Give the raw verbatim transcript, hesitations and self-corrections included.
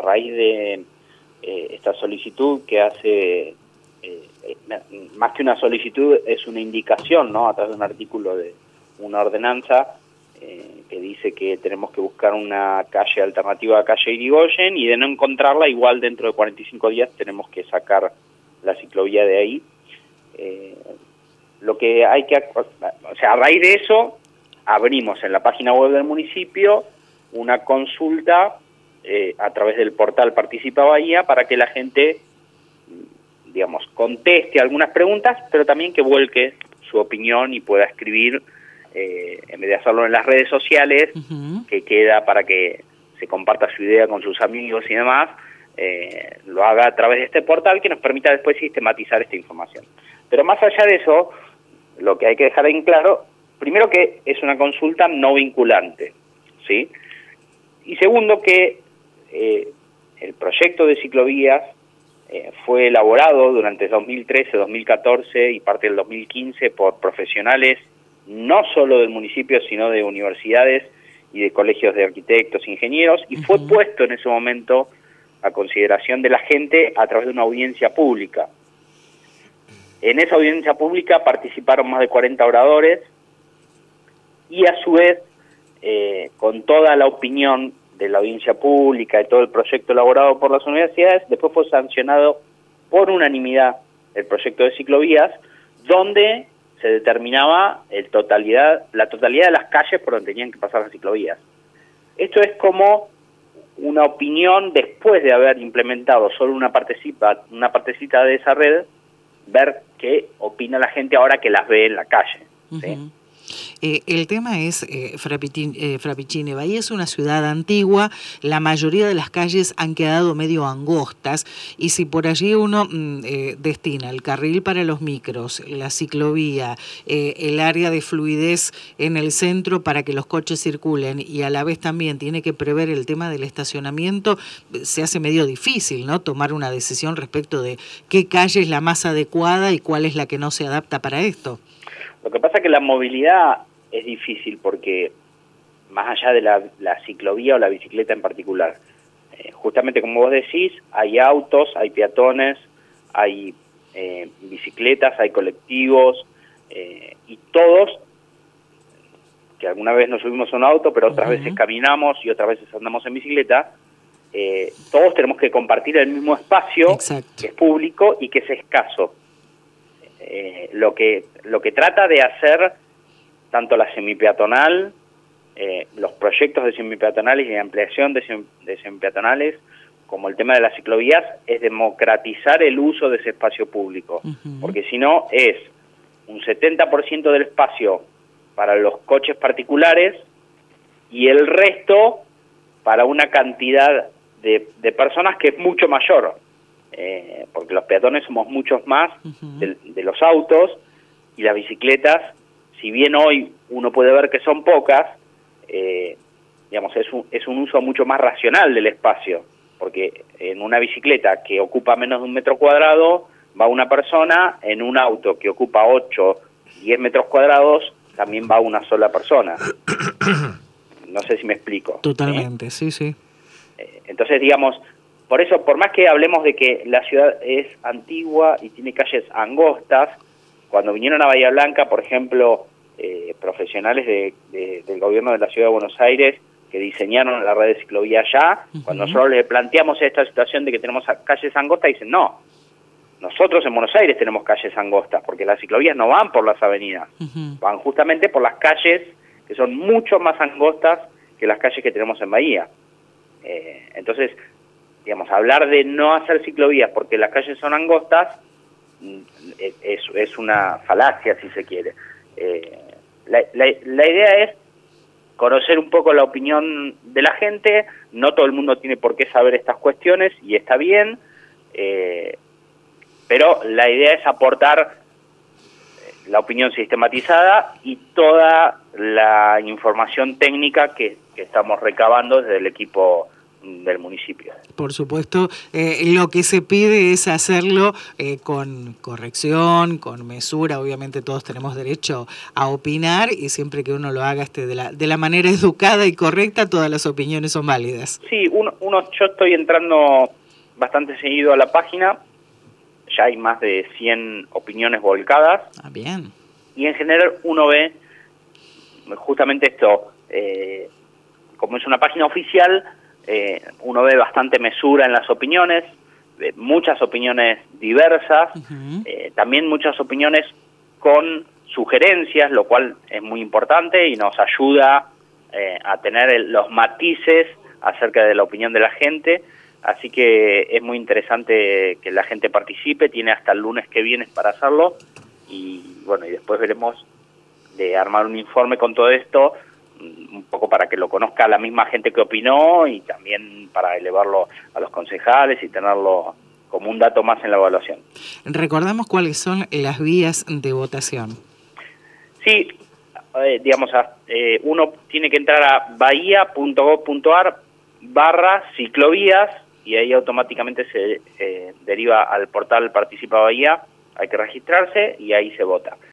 raíz de eh, esta solicitud que hace, eh, más que una solicitud, es una indicación, ¿no?, a través de un artículo de una ordenanza eh, que dice que tenemos que buscar una calle alternativa a calle Irigoyen, y de no encontrarla, igual dentro de cuarenta y cinco días tenemos que sacar la ciclovía de ahí. Eh, lo que hay que, o sea, a raíz de eso, abrimos en la página web del municipio una consulta eh, a través del portal Participa Bahía para que la gente, digamos, conteste algunas preguntas, pero también que vuelque su opinión y pueda escribir, eh, en vez de hacerlo en las redes sociales, uh-huh. que queda para que se comparta su idea con sus amigos y demás, eh, lo haga a través de este portal que nos permita después sistematizar esta información. Pero más allá de eso, lo que hay que dejar en claro, primero que es una consulta no vinculante, ¿sí? Y segundo que eh, el proyecto de ciclovías eh, fue elaborado durante dos mil trece, dos mil catorce y parte del dos mil quince por profesionales no solo del municipio, sino de universidades y de colegios de arquitectos, ingenieros, y fue uh-huh. puesto en ese momento a consideración de la gente a través de una audiencia pública. En esa audiencia pública participaron más de cuarenta oradores y a su vez, eh, con toda la opinión de la audiencia pública y todo el proyecto elaborado por las universidades, después fue sancionado por unanimidad el proyecto de ciclovías, donde se determinaba el totalidad, la totalidad de las calles por donde tenían que pasar las ciclovías. Esto es como una opinión después de haber implementado solo una partecita, una partecita de esa red, ver qué opina la gente ahora que las ve en la calle, ¿sí? Uh-huh. Eh, el tema es, eh, Frapitin, eh, Frappicini, Bahía es una ciudad antigua, la mayoría de las calles han quedado medio angostas, y si por allí uno mm, eh, destina el carril para los micros, la ciclovía, eh, el área de fluidez en el centro para que los coches circulen, y a la vez también tiene que prever el tema del estacionamiento, se hace medio difícil, ¿no?, tomar una decisión respecto de qué calle es la más adecuada y cuál es la que no se adapta para esto. Lo que pasa es que la movilidad es difícil porque, más allá de la, la ciclovía o la bicicleta en particular, eh, justamente como vos decís, hay autos, hay peatones, hay eh, bicicletas, hay colectivos, eh, y todos, que alguna vez nos subimos a un auto, pero otras uh-huh. veces caminamos y otras veces andamos en bicicleta, eh, todos tenemos que compartir el mismo espacio. Exacto. Que es público y que es escaso. Eh, lo que lo que trata de hacer tanto la semipeatonal, eh, los proyectos de semipeatonales y de ampliación de, sem, de semipeatonales, como el tema de las ciclovías, es democratizar el uso de ese espacio público, uh-huh. porque si no es un setenta por ciento del espacio para los coches particulares y el resto para una cantidad de, de personas que es mucho mayor. Eh, porque los peatones somos muchos más uh-huh. de, de los autos, y las bicicletas, si bien hoy uno puede ver que son pocas, eh, digamos, es un, es un uso mucho más racional del espacio, porque en una bicicleta que ocupa menos de un metro cuadrado va una persona, en un auto que ocupa ocho, diez metros cuadrados también va una sola persona. No sé si me explico. Totalmente, ¿eh? sí, sí. Eh, entonces, digamos, por eso, por más que hablemos de que la ciudad es antigua y tiene calles angostas, cuando vinieron a Bahía Blanca, por ejemplo, eh, profesionales de, de, del gobierno de la Ciudad de Buenos Aires que diseñaron la red de ciclovía allá, uh-huh. cuando nosotros les planteamos esta situación de que tenemos calles angostas, dicen, no, nosotros en Buenos Aires tenemos calles angostas, porque las ciclovías no van por las avenidas, uh-huh. van justamente por las calles que son mucho más angostas que las calles que tenemos en Bahía. Eh, entonces, digamos, hablar de no hacer ciclovías porque las calles son angostas es, es una falacia, si se quiere. Eh, la, la, la idea es conocer un poco la opinión de la gente. No todo el mundo tiene por qué saber estas cuestiones y está bien, eh, pero la idea es aportar la opinión sistematizada y toda la información técnica que, que estamos recabando desde el equipo del municipio. Por supuesto, eh, lo que se pide es hacerlo eh, con corrección, con mesura. Obviamente todos tenemos derecho a opinar y siempre que uno lo haga este de la de la manera educada y correcta, todas las opiniones son válidas. Sí, uno, uno yo estoy entrando bastante seguido a la página, ya hay más de cien opiniones volcadas. Ah, bien. Y en general uno ve justamente esto, eh, como es una página oficial, eh, uno ve bastante mesura en las opiniones, eh, muchas opiniones diversas, uh-huh. eh, también muchas opiniones con sugerencias, lo cual es muy importante y nos ayuda eh, a tener el, los matices acerca de la opinión de la gente, así que es muy interesante que la gente participe, tiene hasta el lunes que viene para hacerlo, y bueno, y después veremos de armar un informe con todo esto, un poco para que lo conozca la misma gente que opinó y también para elevarlo a los concejales y tenerlo como un dato más en la evaluación. Recordamos cuáles son las vías de votación. Sí, eh, digamos, eh, uno tiene que entrar a bahía punto gob punto ar barra ciclovías y ahí automáticamente se eh, deriva al portal Participa Bahía, hay que registrarse y ahí se vota.